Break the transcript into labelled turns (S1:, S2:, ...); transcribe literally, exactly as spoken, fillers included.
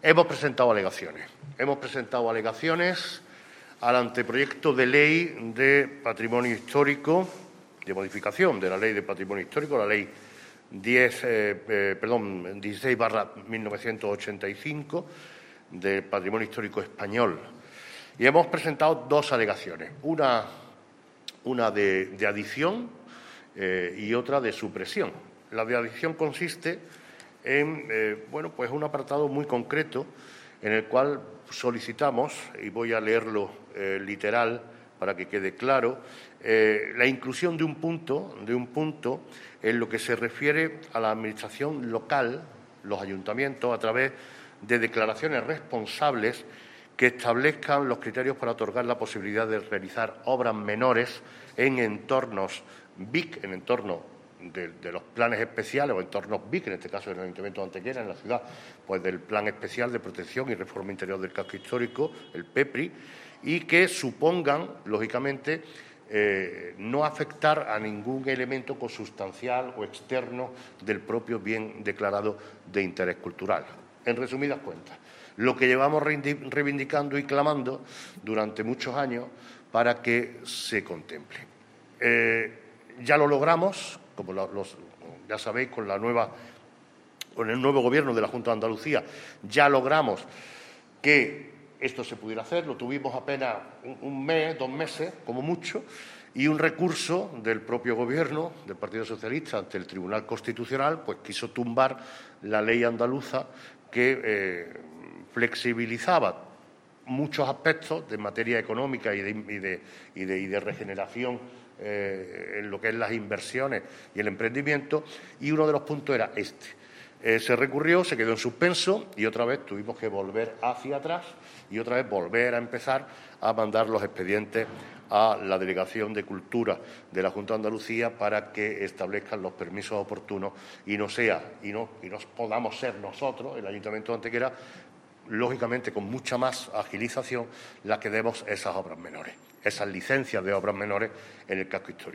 S1: Hemos presentado alegaciones. Hemos presentado alegaciones al anteproyecto de ley de patrimonio histórico, de modificación de la Ley de Patrimonio Histórico, la Ley diez, eh, eh, perdón, dieciséis barra mil novecientos ochenta y cinco de Patrimonio Histórico Español. Y hemos presentado dos alegaciones, una, una de, de adición eh, y otra de supresión. La de adición consiste en eh, bueno, pues un apartado muy concreto en el cual solicitamos, y voy a leerlo eh, literal para que quede claro, eh, la inclusión de un punto, de un punto en lo que se refiere a la Administración local, los ayuntamientos, a través de declaraciones responsables que establezcan los criterios para otorgar la posibilidad de realizar obras menores en entornos B I C, en entornos de, de los planes especiales o entornos B I C, en este caso del Ayuntamiento de Antequera, en la ciudad, pues del Plan Especial de Protección y Reforma Interior del Casco Histórico, el P E P R I, y que supongan, lógicamente, eh, no afectar a ningún elemento consustancial o externo del propio bien declarado de interés cultural. En resumidas cuentas, lo que llevamos reivindicando y clamando durante muchos años para que se contemple. Eh, ya lo logramos, como los, ya sabéis, con la nueva, con el nuevo Gobierno de la Junta de Andalucía, ya logramos que esto se pudiera hacer. Lo tuvimos apenas un, un mes, dos meses, como mucho, y un recurso del propio Gobierno, del Partido Socialista, ante el Tribunal Constitucional, pues quiso tumbar la ley andaluza que eh, flexibilizaba muchos aspectos de materia económica y de, y de, y de, y de regeneración eh, en lo que es las inversiones y el emprendimiento, y uno de los puntos era este. Eh, se recurrió, se quedó en suspenso y otra vez tuvimos que volver hacia atrás y otra vez volver a empezar a mandar los expedientes a la Delegación de Cultura de la Junta de Andalucía para que establezcan los permisos oportunos y no sea y no, y no podamos ser nosotros, el Ayuntamiento de Antequera, lógicamente con mucha más agilización, la que demos esas obras menores, esas licencias de obras menores en el casco histórico.